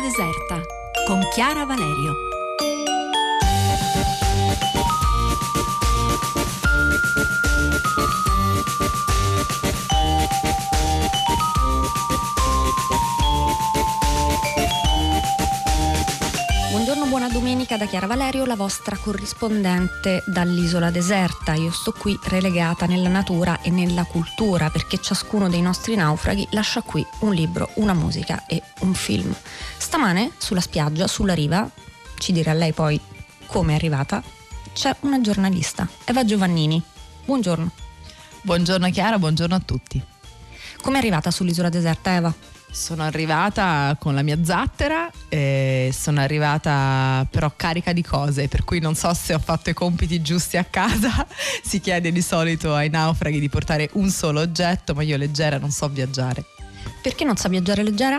deserta con Chiara Valerio. Buongiorno, buona domenica da Chiara Valerio, la vostra corrispondente dall'isola deserta. Io sto qui relegata nella natura e nella cultura perché ciascuno dei nostri naufraghi lascia qui un libro, una musica e un film. Stamane sulla spiaggia, sulla riva, ci dirà lei poi come è arrivata, c'è una giornalista, Eva Giovannini. Buongiorno. Buongiorno Chiara, buongiorno a tutti. Come è arrivata sull'isola deserta, Eva? Sono arrivata con la mia zattera, sono arrivata però carica di cose, per cui non so se ho fatto i compiti giusti a casa. Si chiede di solito ai naufraghi di portare un solo oggetto, ma io leggera non so viaggiare. Perché non sa viaggiare leggera?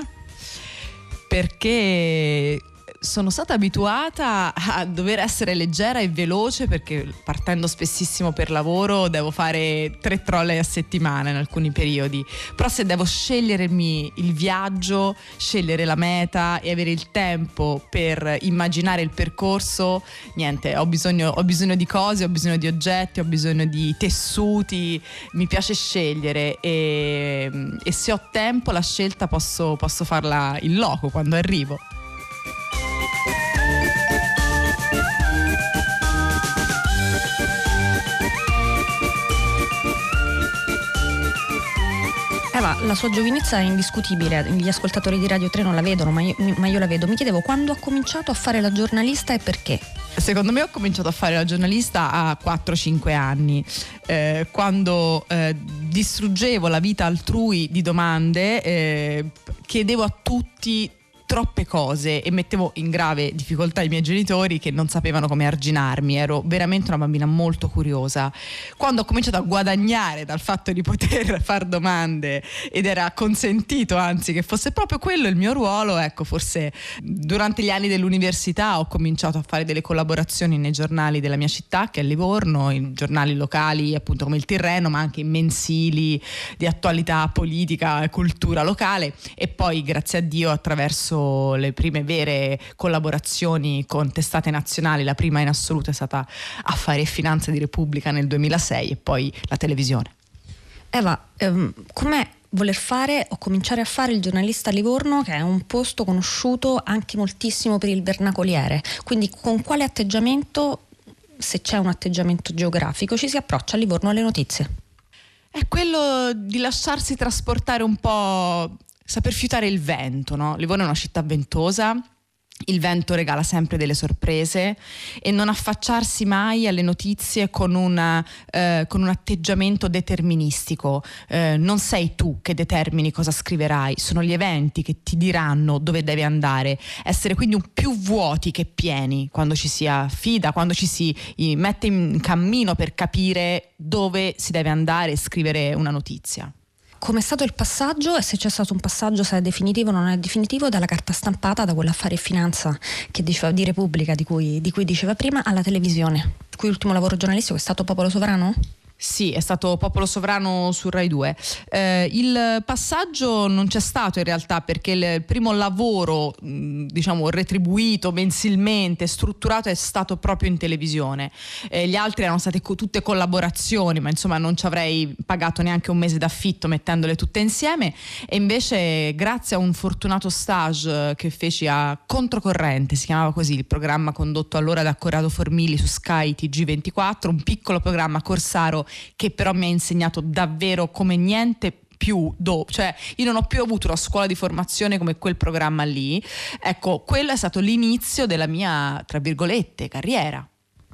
Perché sono stata abituata a dover essere leggera e veloce, perché partendo spessissimo per lavoro devo fare 3 trolley a settimana in alcuni periodi, però se devo scegliermi il viaggio, scegliere la meta e avere il tempo per immaginare il percorso, niente, ho bisogno di cose, ho bisogno di oggetti, ho bisogno di tessuti, mi piace scegliere e se ho tempo la scelta posso farla in loco quando arrivo. Eva, la sua giovinezza è indiscutibile, gli ascoltatori di Radio 3 non la vedono, ma io la vedo. Mi chiedevo quando ha cominciato a fare la giornalista e perché? Secondo me ho cominciato a fare la giornalista a 4-5 anni, quando distruggevo la vita altrui di domande, chiedevo a tutti troppe cose e mettevo in grave difficoltà i miei genitori che non sapevano come arginarmi. Ero veramente una bambina molto curiosa. Quando ho cominciato a guadagnare dal fatto di poter far domande ed era consentito anzi che fosse proprio quello il mio ruolo, ecco, forse durante gli anni dell'università ho cominciato a fare delle collaborazioni nei giornali della mia città, che è Livorno, in giornali locali appunto come il Tirreno, ma anche in mensili di attualità politica e cultura locale, e poi grazie a Dio attraverso le prime vere collaborazioni con testate nazionali, la prima in assoluto è stata Affari e Finanza di Repubblica nel 2006 e poi la televisione. Eva, com'è voler fare o cominciare a fare il giornalista a Livorno, che è un posto conosciuto anche moltissimo per il vernacoliere, quindi con quale atteggiamento, se c'è un atteggiamento geografico, ci si approccia a Livorno alle notizie? È quello di lasciarsi trasportare un po', saper fiutare il vento, no? Livorno è una città ventosa, il vento regala sempre delle sorprese e non affacciarsi mai alle notizie con un atteggiamento deterministico. Non sei tu che determini cosa scriverai, sono gli eventi che ti diranno dove devi andare. Essere quindi più vuoti che pieni quando ci si affida, quando ci si mette in cammino per capire dove si deve andare e scrivere una notizia. Com'è stato il passaggio e se c'è stato un passaggio, se è definitivo o non è definitivo, dalla carta stampata, da quell'Affari e Finanza che diceva di Repubblica di cui diceva prima, alla televisione, il cui ultimo lavoro giornalistico è stato Popolo Sovrano? Sì, è stato Popolo Sovrano su Rai 2. Il passaggio non c'è stato in realtà, perché il primo lavoro diciamo retribuito mensilmente, strutturato, è stato proprio in televisione. Gli altri erano state tutte collaborazioni, ma insomma non ci avrei pagato neanche un mese d'affitto mettendole tutte insieme, e invece grazie a un fortunato stage che feci a Controcorrente, si chiamava così il programma condotto allora da Corrado Formili su Sky TG24, un piccolo programma corsaro che però mi ha insegnato davvero come niente più cioè io non ho più avuto una scuola di formazione come quel programma lì. Ecco, quello è stato l'inizio della mia, tra virgolette, carriera.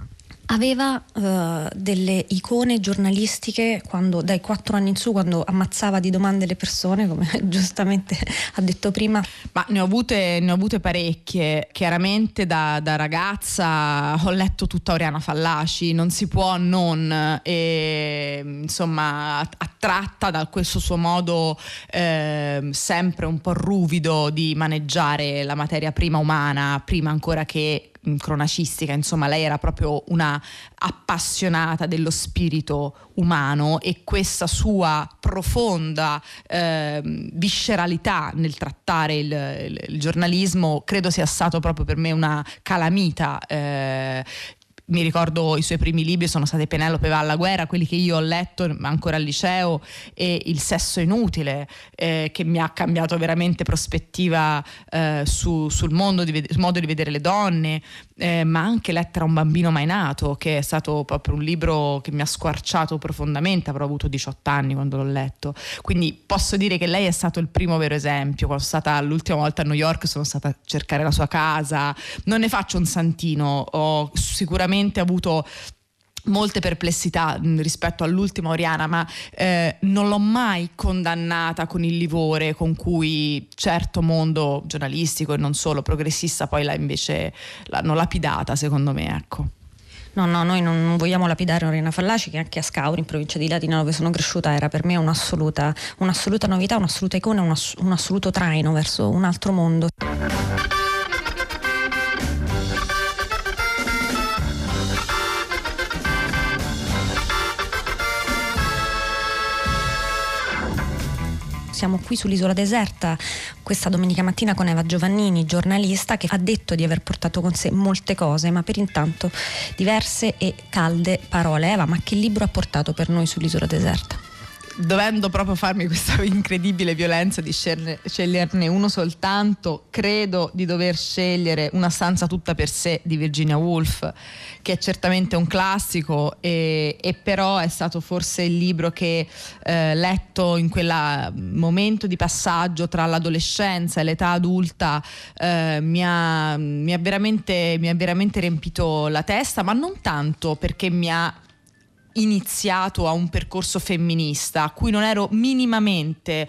Aveva delle icone giornalistiche dai 4 anni in su, quando ammazzava di domande le persone, come giustamente ha detto prima? Ma ne ho avute parecchie. Chiaramente da ragazza ho letto tutta Oriana Fallaci, non si può non, e insomma a attratta da questo suo modo sempre un po' ruvido di maneggiare la materia prima umana, prima ancora che cronacistica. Insomma, lei era proprio una appassionata dello spirito umano, e questa sua profonda visceralità nel trattare il giornalismo credo sia stato proprio per me una calamita. Mi ricordo i suoi primi libri sono stati Penelope va alla guerra, quelli che io ho letto ancora al liceo, e Il sesso inutile, che mi ha cambiato veramente prospettiva sul modo di vedere le donne, ma anche Lettera a un bambino mai nato, che è stato proprio un libro che mi ha squarciato profondamente. Avrò avuto 18 anni quando l'ho letto, quindi posso dire che lei è stato il primo vero esempio. Quando sono stata l'ultima volta a New York sono stata a cercare la sua casa, non ne faccio un santino, ho sicuramente avuto molte perplessità rispetto all'ultima Oriana, ma non l'ho mai condannata con il livore con cui certo mondo giornalistico e non solo progressista poi l'hanno lapidata, secondo me, ecco. No, noi non vogliamo lapidare Oriana Fallaci, che anche a Scauri, in provincia di Latina, dove sono cresciuta, era per me un'assoluta novità, un'assoluta icona, un assoluto traino verso un altro mondo. Siamo qui sull'isola deserta questa domenica mattina con Eva Giovannini, giornalista, che ha detto di aver portato con sé molte cose, ma per intanto diverse e calde parole. Eva, ma che libro ha portato per noi sull'isola deserta? Dovendo proprio farmi questa incredibile violenza di sceglierne uno soltanto, credo di dover scegliere Una stanza tutta per sé di Virginia Woolf, che è certamente un classico, e però è stato forse il libro che letto in quel momento di passaggio tra l'adolescenza e l'età adulta mi ha veramente riempito la testa, ma non tanto perché mi ha iniziato a un percorso femminista dal quale non ero minimamente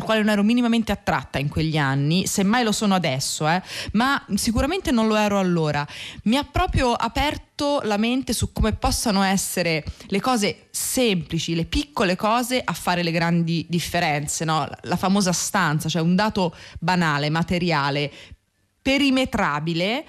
attratta in quegli anni, semmai lo sono adesso, ma sicuramente non lo ero allora. Mi ha proprio aperto la mente su come possano essere le cose semplici, le piccole cose a fare le grandi differenze, no? La famosa stanza, cioè un dato banale, materiale, perimetrabile,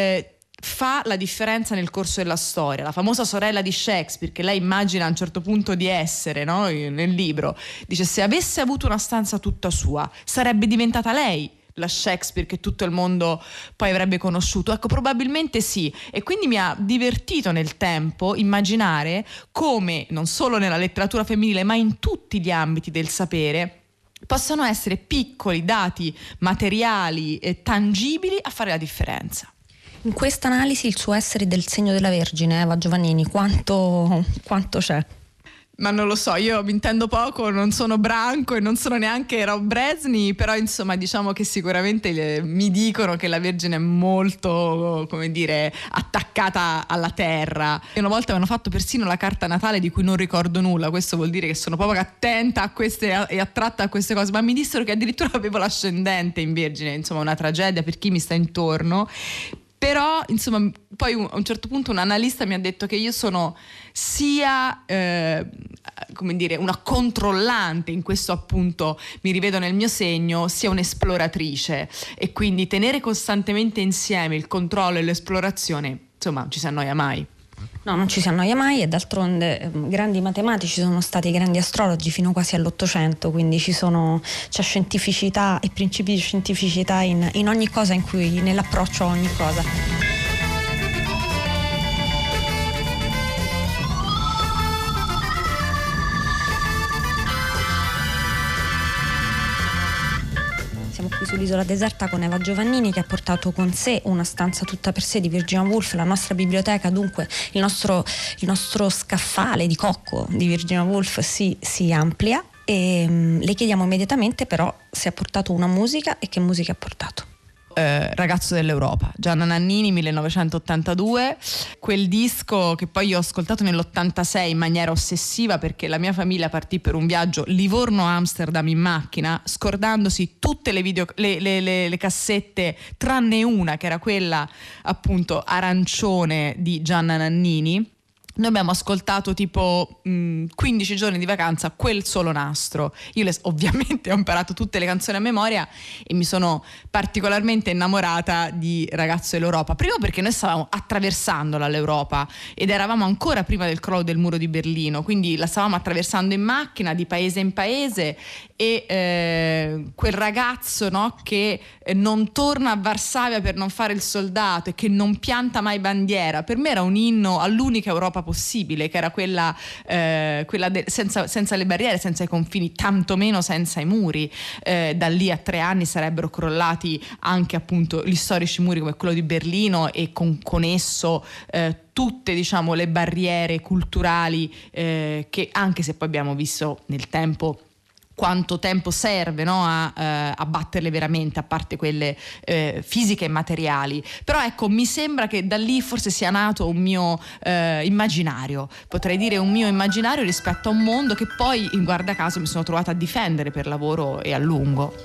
fa la differenza nel corso della storia. La famosa sorella di Shakespeare, che lei immagina a un certo punto di essere, no? Nel libro dice: se avesse avuto una stanza tutta sua sarebbe diventata lei la Shakespeare che tutto il mondo poi avrebbe conosciuto. Ecco, probabilmente sì, e quindi mi ha divertito nel tempo immaginare come non solo nella letteratura femminile ma in tutti gli ambiti del sapere possano essere piccoli dati materiali e tangibili a fare la differenza. In questa analisi il suo essere del segno della Vergine, Eva Giovannini, quanto c'è? Ma non lo so, io mi intendo poco, non sono Branco e non sono neanche Rob Bresni, però insomma diciamo che sicuramente mi dicono che la Vergine è molto, come dire, attaccata alla terra. E una volta mi hanno fatto persino la carta natale di cui non ricordo nulla, questo vuol dire che sono proprio attenta a queste e attratta a queste cose, ma mi dissero che addirittura avevo l'ascendente in Vergine, insomma una tragedia per chi mi sta intorno. Però, insomma, poi a un certo punto un analista mi ha detto che io sono sia, come dire, una controllante, in questo appunto mi rivedo nel mio segno, sia un'esploratrice, e quindi tenere costantemente insieme il controllo e l'esplorazione, insomma, non ci si annoia mai. No, non ci si annoia mai, e d'altronde grandi matematici sono stati grandi astrologi fino quasi all'800, quindi c'è scientificità e principi di scientificità in ogni cosa, nell'approccio a ogni cosa. Qui sull'isola deserta con Eva Giovannini, che ha portato con sé Una stanza tutta per sé di Virginia Woolf, la nostra biblioteca, dunque il nostro scaffale di cocco di Virginia Woolf si amplia, e le chiediamo immediatamente però se ha portato una musica e che musica ha portato. Ragazzo dell'Europa, Gianna Nannini, 1982, quel disco che poi io ho ascoltato nell'86 in maniera ossessiva, perché la mia famiglia partì per un viaggio Livorno-Amsterdam in macchina, scordandosi tutte le cassette tranne una, che era quella appunto arancione di Gianna Nannini. noi abbiamo ascoltato tipo 15 giorni di vacanza quel solo nastro. Io ovviamente ho imparato tutte le canzoni a memoria e mi sono particolarmente innamorata di Ragazzo dell'Europa. Primo perché noi stavamo attraversandola l'Europa ed eravamo ancora prima del crollo del muro di Berlino, quindi la stavamo attraversando in macchina di paese in paese e quel ragazzo, no, che non torna a Varsavia per non fare il soldato e che non pianta mai bandiera, per me era un inno all'unica Europa possibile, che era quella senza le barriere, senza i confini, tantomeno senza i muri. Da lì a 3 anni sarebbero crollati anche appunto gli storici muri come quello di Berlino e con esso tutte, diciamo, le barriere culturali che, anche se poi abbiamo visto nel tempo quanto tempo serve, no, a batterle veramente, a parte quelle fisiche e materiali. Però ecco, mi sembra che da lì forse sia nato un mio immaginario, potrei dire un mio immaginario rispetto a un mondo che poi, in guarda caso, mi sono trovata a difendere per lavoro e a lungo.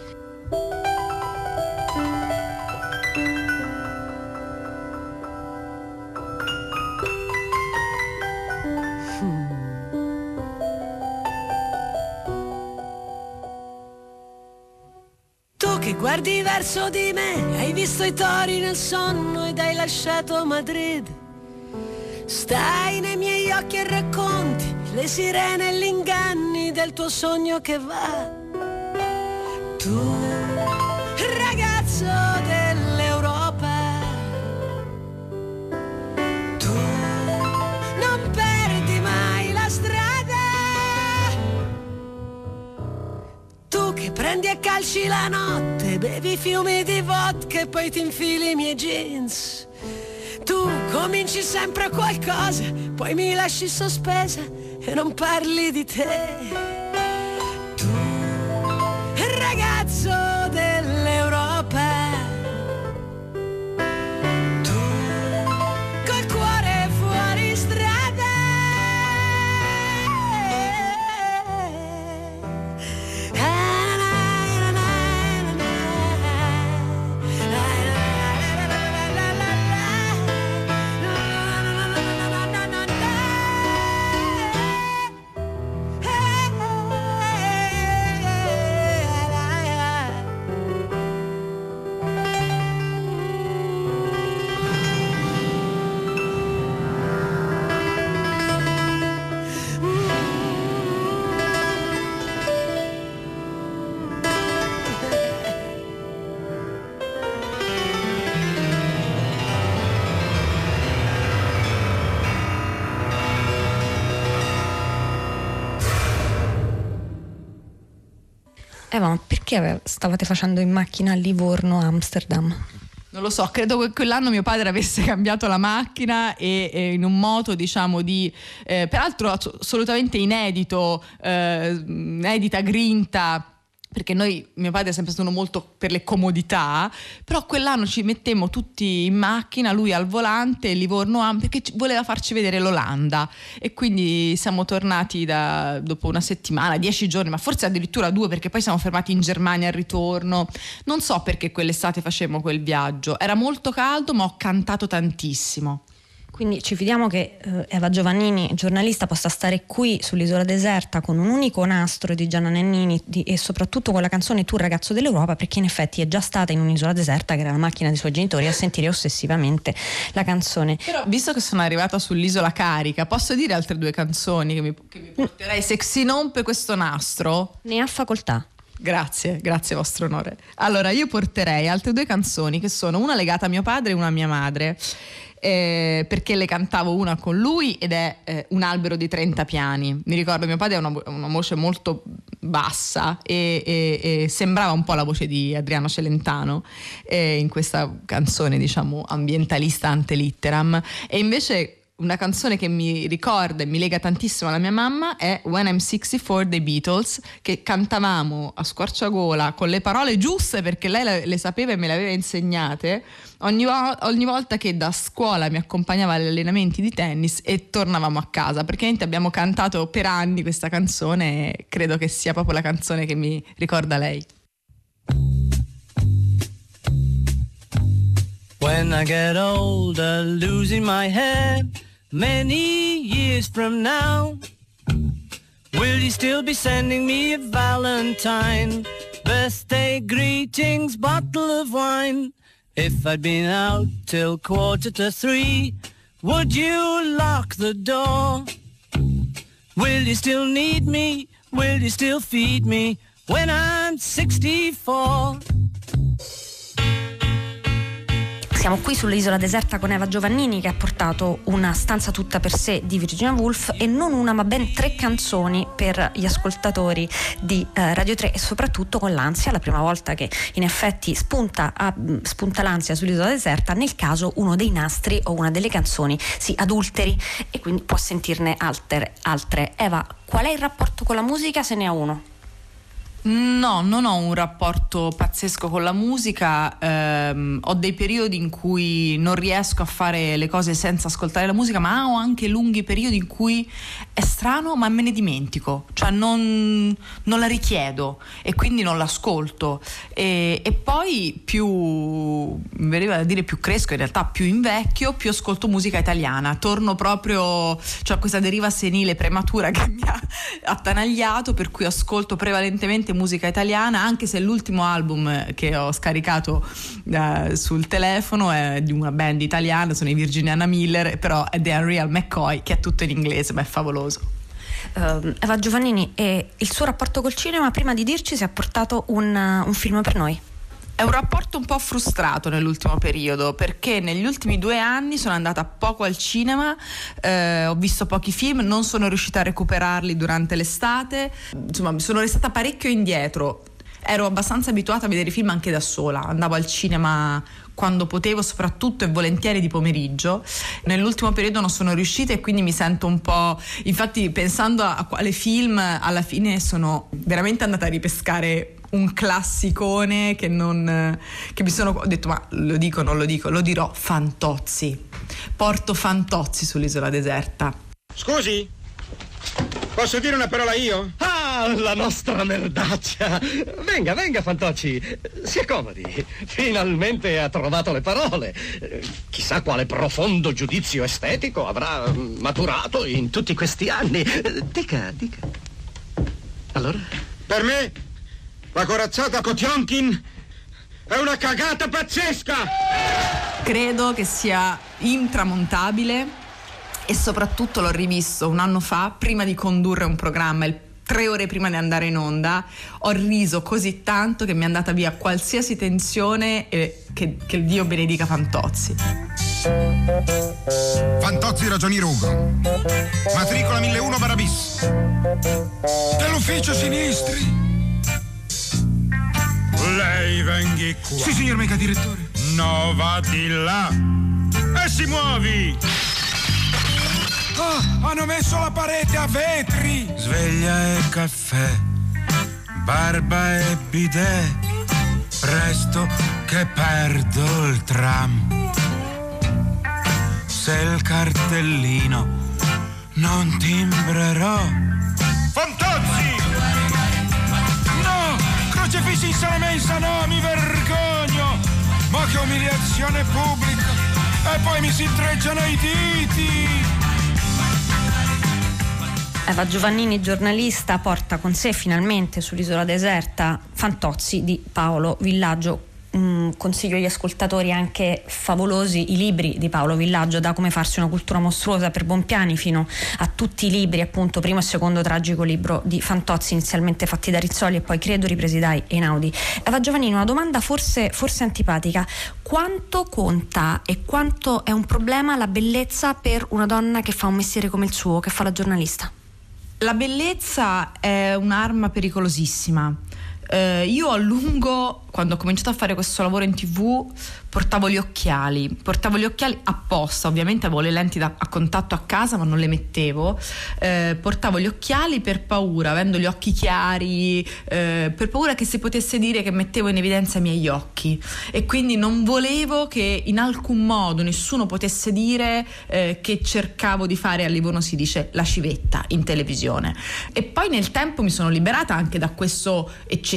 Che guardi verso di me, hai visto i tori nel sonno ed hai lasciato Madrid. Stai nei miei occhi e racconti le sirene e gli inganni del tuo sogno che va. Tu, ragazzo dell'Europa, tu non perdi mai la strada. Tu che prendi a calci la notte, bevi fiumi di vodka e poi ti infili i miei jeans. Tu cominci sempre qualcosa, poi mi lasci sospesa e non parli di te. Tu, ragazzo dell'Europa, tu col cuore fuori strada. Ma perché stavate facendo in macchina a Livorno-Amsterdam? Non lo so, credo che quell'anno mio padre avesse cambiato la macchina e in un moto, diciamo, di peraltro assolutamente inedita grinta, perché mio padre è sempre stato molto per le comodità, però quell'anno ci mettemmo tutti in macchina, lui al volante, Livorno perché voleva farci vedere l'Olanda, e quindi siamo tornati dopo una settimana, 10 giorni, ma forse addirittura 2, perché poi siamo fermati in Germania al ritorno. Non so perché quell'estate facemmo quel viaggio, era molto caldo, ma ho cantato tantissimo. Quindi ci fidiamo che Eva Giovannini, giornalista, possa stare qui sull'isola deserta con un unico nastro di Gianna Nannini e soprattutto con la canzone Tu ragazzo dell'Europa, perché in effetti è già stata in un'isola deserta, che era la macchina dei suoi genitori, a sentire ossessivamente la canzone. Però, visto che sono arrivata sull'isola carica, posso dire altre 2 canzoni che mi porterei, se non per questo nastro? Ne ha facoltà. Grazie vostro onore. Allora, io porterei altre 2 canzoni, che sono una legata a mio padre e una a mia madre, perché le cantavo una con lui, ed è Un albero di 30 piani. Mi ricordo, mio padre ha una voce molto bassa e sembrava un po' la voce di Adriano Celentano in questa canzone, diciamo, ambientalista ante litteram. E invece una canzone che mi ricorda e mi lega tantissimo alla mia mamma è When I'm 64 dei Beatles, che cantavamo a squarciagola con le parole giuste, perché lei le sapeva e me le aveva insegnate ogni volta che da scuola mi accompagnava agli allenamenti di tennis e tornavamo a casa. Praticamente abbiamo cantato per anni questa canzone e credo che sia proprio la canzone che mi ricorda lei. When I get older, losing my head, many years from now, will you still be sending me a Valentine? Birthday greetings, bottle of wine. If I'd been out till 2:45, would you lock the door? Will you still need me? Will you still feed me when I'm 64? Siamo qui sull'isola deserta con Eva Giovannini, che ha portato Una stanza tutta per sé di Virginia Woolf, e non una ma ben 3 canzoni per gli ascoltatori di Radio 3, e soprattutto con l'ansia, la prima volta che in effetti spunta l'ansia sull'isola deserta, nel caso uno dei nastri o una delle canzoni si adulteri e quindi può sentirne altre. Eva, qual è il rapporto con la musica, se ne ha uno? No, non ho un rapporto pazzesco con la musica, ho dei periodi in cui non riesco a fare le cose senza ascoltare la musica, ma ho anche lunghi periodi in cui è strano ma me ne dimentico, cioè non la richiedo e quindi non l'ascolto, e poi più mi veniva da dire più cresco, in realtà più invecchio, più ascolto musica italiana, torno proprio, cioè questa deriva senile prematura che mi ha attanagliato, per cui ascolto prevalentemente musica italiana, anche se l'ultimo album che ho scaricato sul telefono è di una band italiana, sono i Virginiana Miller, però è di Unreal McCoy, che è tutto in inglese, ma è favoloso. Eva Giovannini, e il suo rapporto col cinema, prima di dirci se ha portato un film per noi. È un rapporto un po' frustrato nell'ultimo periodo, perché negli ultimi 2 anni sono andata poco al cinema, ho visto pochi film, non sono riuscita a recuperarli durante l'estate, insomma sono restata parecchio indietro. Ero abbastanza abituata a vedere film anche da sola, andavo al cinema quando potevo, soprattutto e volentieri di pomeriggio. Nell'ultimo periodo non sono riuscita e quindi mi sento un po', infatti pensando a quale film, alla fine sono veramente andata a ripescare un classicone che mi sono, ho detto ma lo dico, non lo dico, lo dirò, Fantozzi. Porto Fantozzi sull'isola deserta. Scusi, posso dire una parola io? Ah, la nostra merdaccia! Venga, Fantocci, si accomodi. Finalmente ha trovato le parole. Chissà quale profondo giudizio estetico avrà maturato in tutti questi anni. Dica. Allora? Per me, la corazzata Kotionkin è una cagata pazzesca! Credo che sia intramontabile, e soprattutto l'ho rivisto un anno fa, prima di condurre un programma, 3 ore prima di andare in onda. Ho riso così tanto che mi è andata via qualsiasi tensione, e che Dio benedica Fantozzi. Fantozzi Ragionier Ugo, matricola 1001/bis, dell'ufficio sinistri. Lei venghi qua. Sì, signor mega direttore. No, va di là. E si muovi. Hanno messo la parete a vetri. Sveglia e caffè, barba e bidet. Presto che perdo il tram. Se il cartellino non timbrerò. Fantozzi! No, crocefissi in sala mensa, no, mi vergogno. Ma che umiliazione pubblica. E poi mi si intrecciano i diti. Eva Giovannini, giornalista, porta con sé finalmente sull'isola deserta Fantozzi di Paolo Villaggio. Consiglio agli ascoltatori anche favolosi i libri di Paolo Villaggio, da Come farsi una cultura mostruosa per Bompiani fino a tutti i libri, appunto, primo e secondo tragico libro di Fantozzi, inizialmente fatti da Rizzoli e poi credo ripresi da Einaudi. Eva Giovannini, una domanda forse antipatica: quanto conta e quanto è un problema la bellezza per una donna che fa un mestiere come il suo, che fa la giornalista? La bellezza è un'arma pericolosissima. Io a lungo, quando ho cominciato a fare questo lavoro in TV, portavo gli occhiali apposta, ovviamente avevo le lenti a contatto a casa ma non le mettevo, portavo gli occhiali per paura, avendo gli occhi chiari, per paura che si potesse dire che mettevo in evidenza i miei occhi, e quindi non volevo che in alcun modo nessuno potesse dire che cercavo di fare, a Livorno si dice, la civetta in televisione. E poi nel tempo mi sono liberata anche da questo eccessivo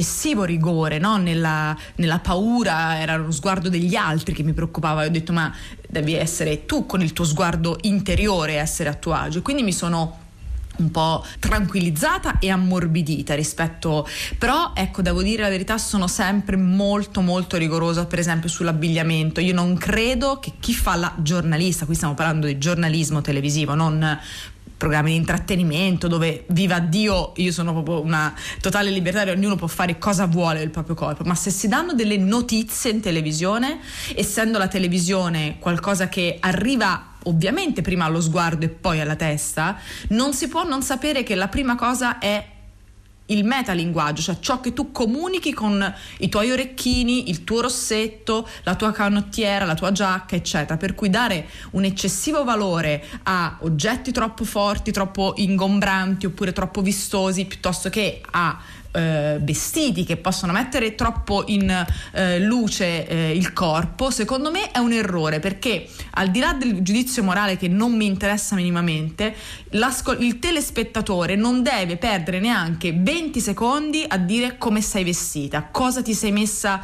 eccessivo rigore, no? Nella paura, era lo sguardo degli altri che mi preoccupava. Io ho detto, ma devi essere tu con il tuo sguardo interiore, essere a tuo agio. Quindi mi sono un po' tranquillizzata e ammorbidita rispetto, però ecco, devo dire la verità, sono sempre molto molto rigorosa, per esempio sull'abbigliamento. Io non credo che chi fa la giornalista, qui stiamo parlando di giornalismo televisivo, non programmi di intrattenimento dove, viva Dio, io sono proprio una totale libertaria, ognuno può fare cosa vuole del proprio corpo, ma se si danno delle notizie in televisione, essendo la televisione qualcosa che arriva ovviamente prima allo sguardo e poi alla testa, non si può non sapere che la prima cosa è il metalinguaggio, cioè ciò che tu comunichi con i tuoi orecchini, il tuo rossetto, la tua canottiera, la tua giacca, eccetera. Per cui dare un eccessivo valore a oggetti troppo forti, troppo ingombranti oppure troppo vistosi, piuttosto che a vestiti che possono mettere troppo in luce il corpo, secondo me è un errore, perché al di là del giudizio morale che non mi interessa minimamente, il telespettatore non deve perdere neanche 20 secondi a dire come sei vestita, cosa ti sei messa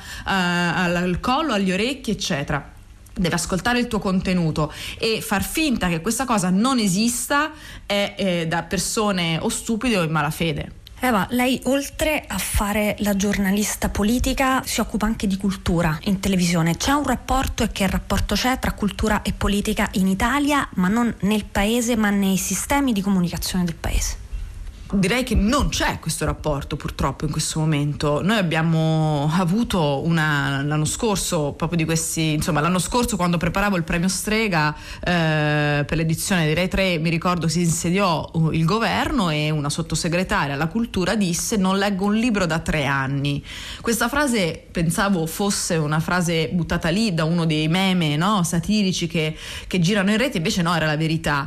al collo, agli orecchi, eccetera. Deve ascoltare il tuo contenuto, e far finta che questa cosa non esista è da persone o stupide o in malafede. Eva, lei oltre a fare la giornalista politica si occupa anche di cultura in televisione. C'è un rapporto, e che rapporto c'è tra cultura e politica in Italia, ma non nel paese, ma nei sistemi di comunicazione del paese? Direi che non c'è questo rapporto, purtroppo, in questo momento. Noi abbiamo avuto l'anno scorso, proprio di questi, insomma, l'anno scorso, quando preparavo il premio Strega per l'edizione di Rai 3, mi ricordo si insediò il governo e una sottosegretaria alla cultura disse: non leggo un libro da 3 anni. Questa frase pensavo fosse una frase buttata lì da uno dei meme, no, satirici che girano in rete, invece no, era la verità.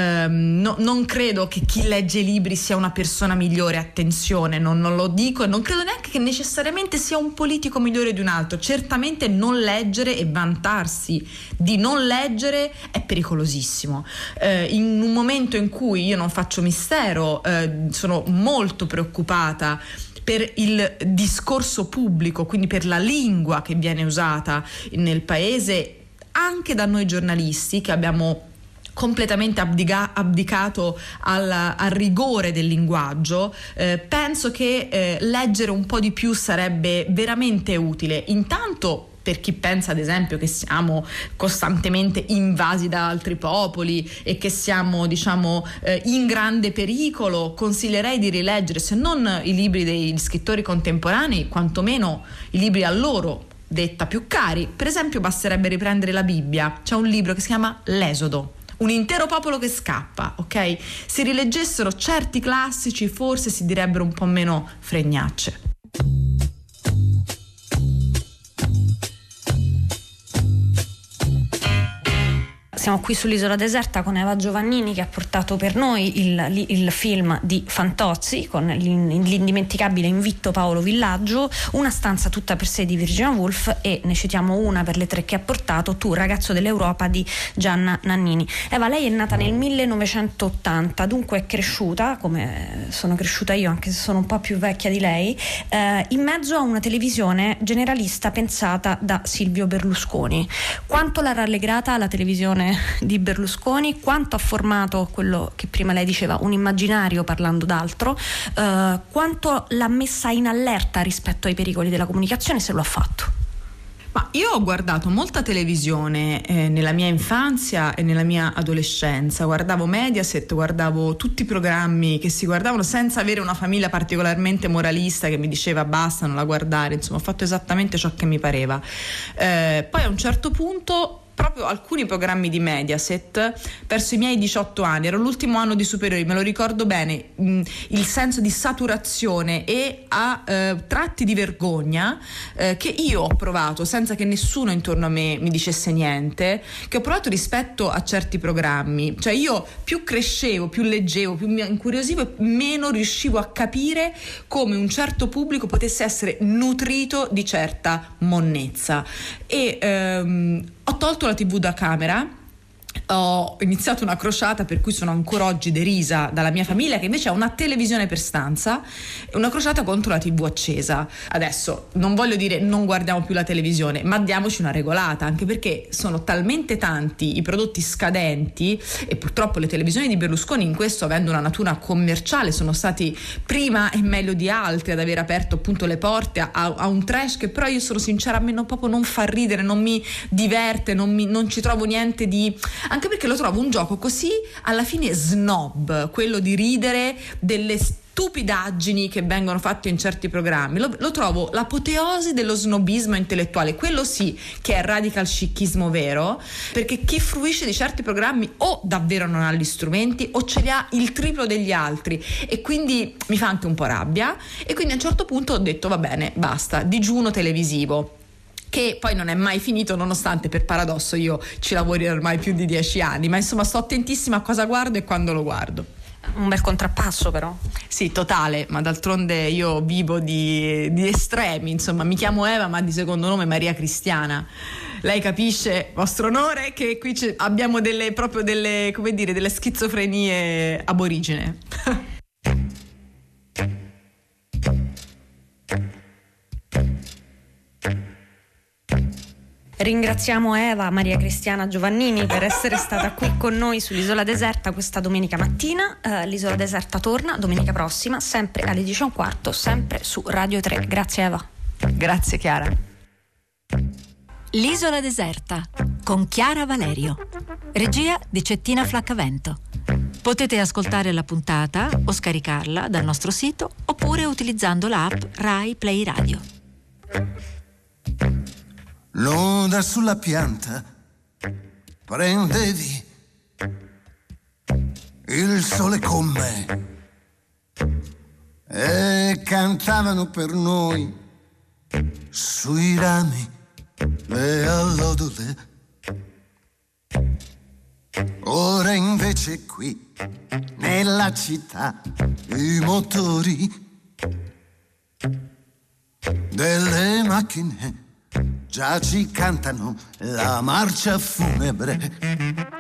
Non credo che chi legge libri sia una persona migliore, attenzione, non lo dico, e non credo neanche che necessariamente sia un politico migliore di un altro. Certamente non leggere e vantarsi di non leggere è pericolosissimo. In un momento in cui io non faccio mistero, sono molto preoccupata per il discorso pubblico, quindi per la lingua che viene usata nel paese, anche da noi giornalisti che abbiamo completamente abdicato al rigore del linguaggio. Penso che leggere un po' di più sarebbe veramente utile, intanto per chi pensa ad esempio che siamo costantemente invasi da altri popoli e che siamo, diciamo, in grande pericolo. Consiglierei di rileggere, se non i libri degli scrittori contemporanei, quantomeno i libri a loro detta più cari. Per esempio basterebbe riprendere la Bibbia. C'è un libro che si chiama L'Esodo, un intero popolo che scappa, ok? Se rileggessero certi classici forse si direbbero un po' meno fregnacce. Siamo qui sull'Isola Deserta con Eva Giovannini, che ha portato per noi il film di Fantozzi con l'indimenticabile Invitto Paolo Villaggio, Una stanza tutta per sé di Virginia Woolf, e ne citiamo una per le 3 che ha portato, Tu ragazzo dell'Europa di Gianna Nannini. Eva, lei è nata nel 1980, dunque è cresciuta, come sono cresciuta io, anche se sono un po' più vecchia di lei, in mezzo a una televisione generalista pensata da Silvio Berlusconi. Quanto l'ha rallegrata la televisione di Berlusconi, quanto ha formato quello che prima lei diceva un immaginario parlando d'altro, quanto l'ha messa in allerta rispetto ai pericoli della comunicazione, se lo ha fatto. Ma io ho guardato molta televisione nella mia infanzia e nella mia adolescenza. Guardavo Mediaset, guardavo tutti i programmi che si guardavano senza avere una famiglia particolarmente moralista che mi diceva basta, non la guardare. Insomma, ho fatto esattamente ciò che mi pareva. Poi a un certo punto, proprio alcuni programmi di Mediaset, verso i miei 18 anni, ero l'ultimo anno di superiori, me lo ricordo bene, il senso di saturazione e a tratti di vergogna che io ho provato senza che nessuno intorno a me mi dicesse niente, che ho provato rispetto a certi programmi. Cioè io più crescevo, più leggevo, più mi incuriosivo e meno riuscivo a capire come un certo pubblico potesse essere nutrito di certa monnezza. E ho tolto la TV da camera, ho iniziato una crociata per cui sono ancora oggi derisa dalla mia famiglia, che invece ha una televisione per stanza, e una crociata contro la TV accesa. Adesso non voglio dire non guardiamo più la televisione, ma diamoci una regolata, anche perché sono talmente tanti i prodotti scadenti, e purtroppo le televisioni di Berlusconi, in questo avendo una natura commerciale, sono stati prima e meglio di altri ad aver aperto appunto le porte a un trash che però, io sono sincera, a me proprio non fa ridere, non mi diverte, non ci trovo niente di... anche perché lo trovo un gioco così alla fine snob, quello di ridere delle stupidaggini che vengono fatte in certi programmi. Lo trovo l'apoteosi dello snobismo intellettuale, quello sì che è radical scichismo vero, perché chi fruisce di certi programmi o davvero non ha gli strumenti o ce li ha il triplo degli altri, e quindi mi fa anche un po' rabbia. E quindi a un certo punto ho detto va bene, basta, digiuno televisivo, che poi non è mai finito, nonostante per paradosso io ci lavori ormai più di 10 anni, ma insomma sto attentissima a cosa guardo e quando lo guardo. Un bel contrappasso però. Sì, totale, ma d'altronde io vivo di estremi, insomma, mi chiamo Eva ma di secondo nome Maria Cristiana. Lei capisce, vostro onore, che qui abbiamo delle come dire, delle schizofrenie aborigene. Ringraziamo Eva Maria Cristiana Giovannini per essere stata qui con noi sull'Isola Deserta questa domenica mattina. L'Isola Deserta torna domenica prossima, sempre alle 10:15, sempre su Radio 3. Grazie Eva. Grazie Chiara. L'Isola Deserta con Chiara Valerio. Regia di Cettina Flaccavento. Potete ascoltare la puntata o scaricarla dal nostro sito oppure utilizzando l'app Rai Play Radio. L'onda sulla pianta prendevi il sole con me e cantavano per noi sui rami le allodole. Ora invece qui nella città i motori delle macchine già ci cantano la marcia funebre.